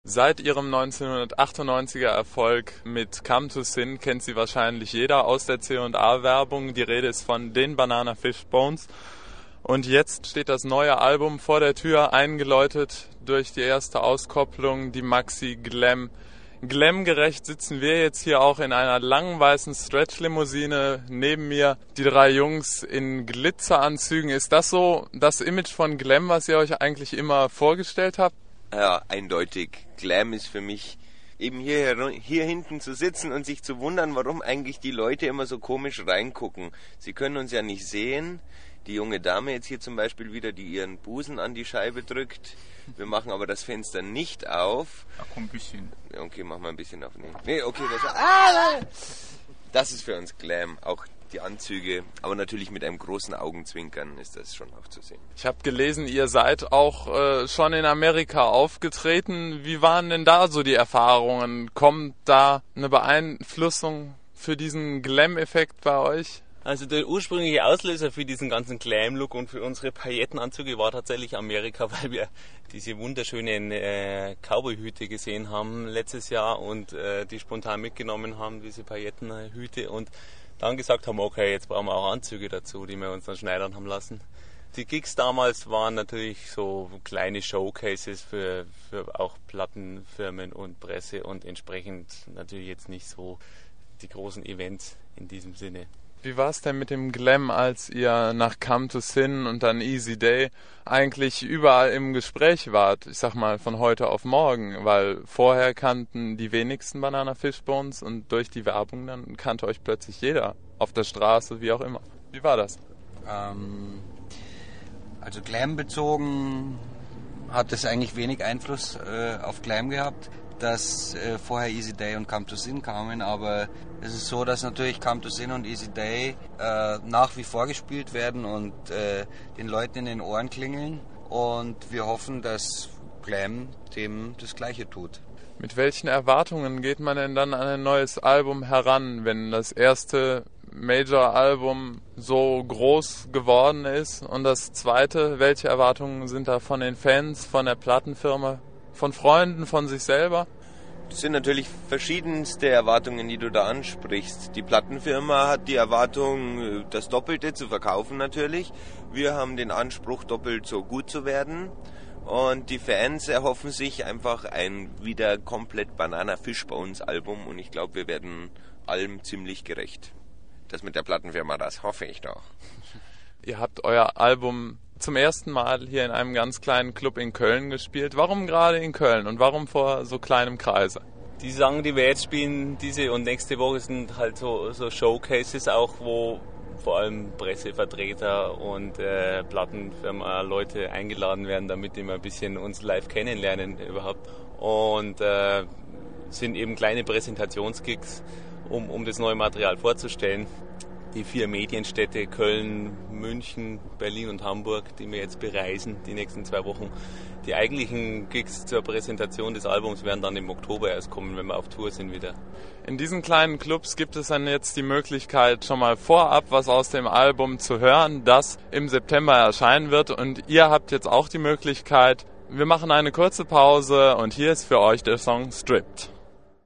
Seit ihrem 1998er Erfolg mit Come to Sin kennt sie wahrscheinlich jeder aus der C&A-Werbung. Die Rede ist von den Banana Fish Bones. Und jetzt steht das neue Album vor der Tür, eingeläutet durch die erste Auskopplung, die Maxi Glam. Glam-gerecht sitzen wir jetzt hier auch in einer langen weißen Stretch-Limousine. Neben mir die drei Jungs in Glitzeranzügen. Ist das so das Image von Glam, was ihr euch eigentlich immer vorgestellt habt? Ja, eindeutig. Glam ist für mich eben hier hinten zu sitzen und sich zu wundern, warum eigentlich die Leute immer so komisch reingucken. Sie können uns ja nicht sehen. Die junge Dame jetzt hier zum Beispiel wieder, die ihren Busen an die Scheibe drückt. Wir machen aber das Fenster nicht auf. Ach komm, ein bisschen. Okay, mach mal ein bisschen auf. Nee, okay. Das ist für uns Glam. Auch die Anzüge, aber natürlich mit einem großen Augenzwinkern ist das schon auch zu sehen. Ich habe gelesen, ihr seid auch schon in Amerika aufgetreten. Wie waren denn da so die Erfahrungen? Kommt da eine Beeinflussung für diesen Glam-Effekt bei euch? Also der ursprüngliche Auslöser für diesen ganzen Glam-Look und für unsere Paillettenanzüge war tatsächlich Amerika, weil wir diese wunderschönen Cowboy-Hüte gesehen haben letztes Jahr und die spontan mitgenommen haben, diese Paillettenhüte, und dann gesagt haben, okay, jetzt brauchen wir auch Anzüge dazu, die wir uns dann schneidern haben lassen. Die Gigs damals waren natürlich so kleine Showcases für auch Plattenfirmen und Presse und entsprechend natürlich jetzt nicht so die großen Events in diesem Sinne. Wie war es denn mit dem Glam, als ihr nach Come to Sin und dann Easy Day eigentlich überall im Gespräch wart? Ich sag mal von heute auf morgen, weil vorher kannten die wenigsten Banana Fish Bones und durch die Werbung dann kannte euch plötzlich jeder auf der Straße, wie auch immer. Wie war das? Also Glam bezogen hat es eigentlich wenig Einfluss auf Glam gehabt, dass vorher Easy Day und Come to Sin kamen, aber es ist so, dass natürlich Come to Sin und Easy Day nach wie vor gespielt werden und den Leuten in den Ohren klingeln, und wir hoffen, dass Glam dem das Gleiche tut. Mit welchen Erwartungen geht man denn dann an ein neues Album heran, wenn das erste Major-Album so groß geworden ist, und das zweite, welche Erwartungen sind da von den Fans, von der Plattenfirma, von Freunden, von sich selber? Das sind natürlich verschiedenste Erwartungen, die du da ansprichst. Die Plattenfirma hat die Erwartung, das Doppelte zu verkaufen natürlich. Wir haben den Anspruch, doppelt so gut zu werden. Und die Fans erhoffen sich einfach ein wieder komplett Banana Fish Bones Album, und ich glaube, wir werden allem ziemlich gerecht. Das mit der Plattenfirma, das hoffe ich doch. Ihr habt euer Album zum ersten Mal hier in einem ganz kleinen Club in Köln gespielt. Warum gerade in Köln und warum vor so kleinem Kreise? Die Sachen, die wir jetzt spielen, diese und nächste Woche, sind halt so Showcases auch, wo vor allem Pressevertreter und Plattenfirma Leute eingeladen werden, damit die mal ein bisschen uns live kennenlernen überhaupt. Und sind eben kleine Präsentationsgigs, um das neue Material vorzustellen. Die 4 Medienstädte Köln, München, Berlin und Hamburg, die wir jetzt bereisen die nächsten 2 Wochen. Die eigentlichen Gigs zur Präsentation des Albums werden dann im Oktober erst kommen, wenn wir auf Tour sind wieder. In diesen kleinen Clubs gibt es dann jetzt die Möglichkeit, schon mal vorab was aus dem Album zu hören, das im September erscheinen wird. Und ihr habt jetzt auch die Möglichkeit. Wir machen eine kurze Pause und hier ist für euch der Song Stripped.